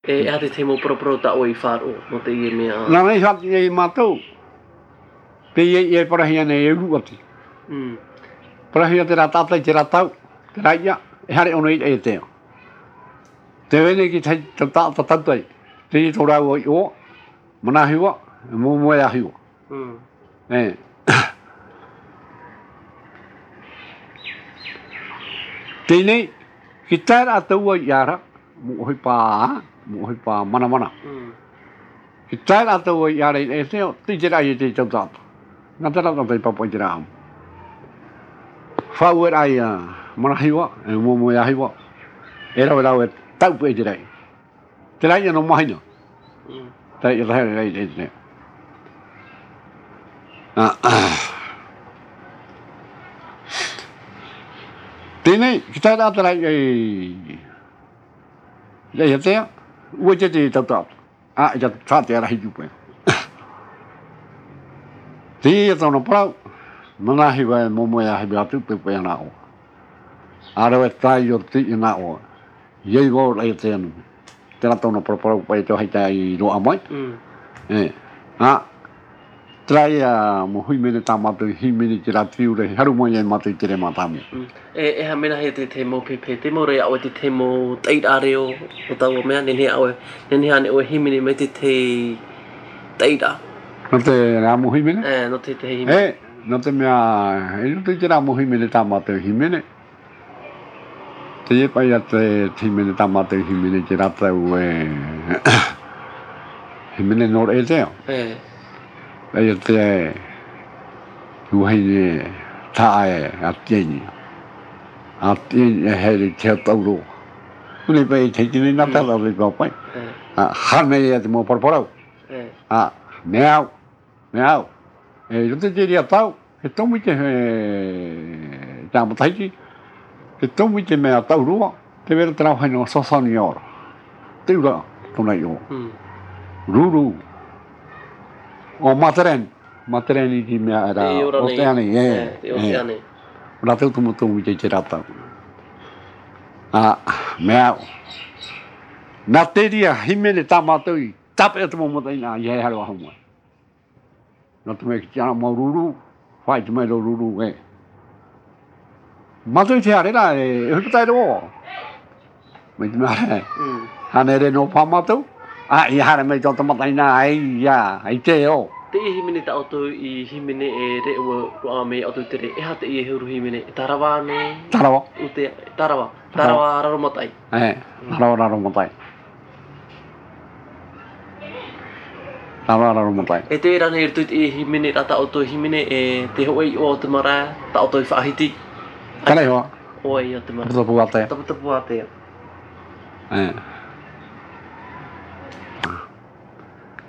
E ate temo proprio ta oi faro, no te ie mea. Na nei hat ye matou. Pe ye para hia ne eu ati. Para hia te rata te rata. Te raia e hare ono i te. Te vene ki tai ta tai. Te tora o mana hiwa mo ya hiwa. Te nei ki tara atua yara mo hoi pa mana. Ki tara atua yara e te jera i te tau. Nga tara ta te papo jera am. Fa wer ai mana hiwa e mo ya hiwa. Era e tau pe jera. Te raia no mahina. Tai e raia Tēnei, ki tai rā tarai e tea, ua te tautau. I ta tāte ara hitu pēr. Te e tōna parau, manahi wai momo e ahi atu pe pēr nā o. Ara e tai o ti i nā o. Iei wau rei te anu. Tēnā tōna parau pai tō hei tai roa mai. Trai mo hui mene tā mātou hi mene te rā tiure, haru mai e mātou te re mātāmi. E ha mena he te mo pepe, te mo re awe te mo teit are o tau o mea, nene awe, nene hane o hi mene me te teira. No te rā mo hui mene? No te hi mene. No te mea, no te rā mo hui mene tā mātou hi mene. Te e pai a te hi mene tā mātou hi mene te rā tau hi mene nor e teo. Ai te uhaine tae a tieni. A tieni e here te tauro. Ule pai te tini nata la le pai. Hane e te mo parparau. Meau. E rote te ria tau. He tomi te tāmataiti. He tomi te mea taurua. Te vera te rauhai no sasani ora. Te ura tonai o. Ruru. O Matereni ki mea era Oceani, Te Oceani. Ora teu tumu te rata. Mea, nā te ria himene tā mātou I tape atu mo motai nā iei haro ahu mai. Nā te mea ki tiana mau ruru, whai te mea ruru Mātou te harera e hukutai roa. Mai te mea re. Hane re no pā mātou. I hara mei tō tamatai nā ai te o. Te I himene ta auto I himene e re ua me auto te re. E ha te I e heuru himene. Tarawa ne? Tarawa. Tarawa. Tarawa raromatai. Tarawa raromatai. Tarawa raromatai. E te rana I rtui I himene ra ta auto himene e te hoi o te mara ta auto I whaahiti. Kanei hoa. Oi o te mara. Tapu atea. Tapu atea.